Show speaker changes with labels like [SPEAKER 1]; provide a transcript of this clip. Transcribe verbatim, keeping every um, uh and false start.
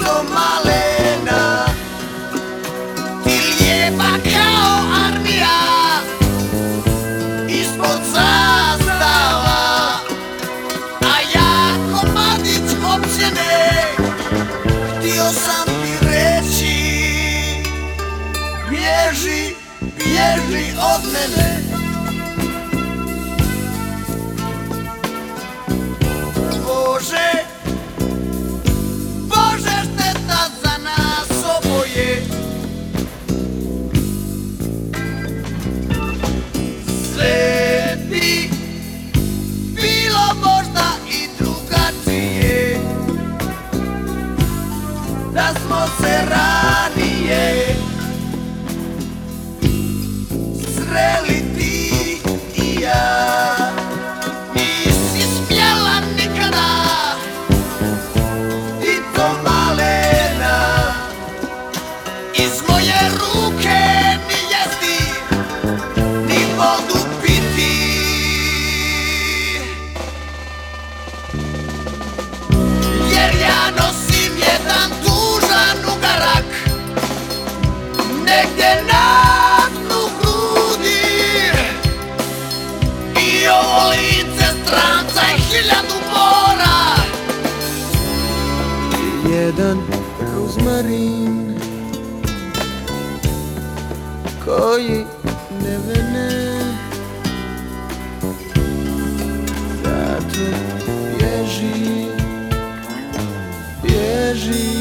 [SPEAKER 1] to malena. Ti lijepa kao armija ispod zastava, a ja komadić općene. Htio sam ti reći, bježi, bježi od mene. Bože, Bože, šteta za nas oboje. Sve bi bilo možda i drugačije da smo se ranije sreli ti i ja. Nisi smjela nikada, ti to malena, iz moje ruke ni jesti, ni vodu piti. Jer ja nosim jedan tužan ugarak negdje na dnu grudi, i ovo lice stranca je hiljadu bora.
[SPEAKER 2] Jedan ruzmarin koji ne vene, zato bježi, bježi.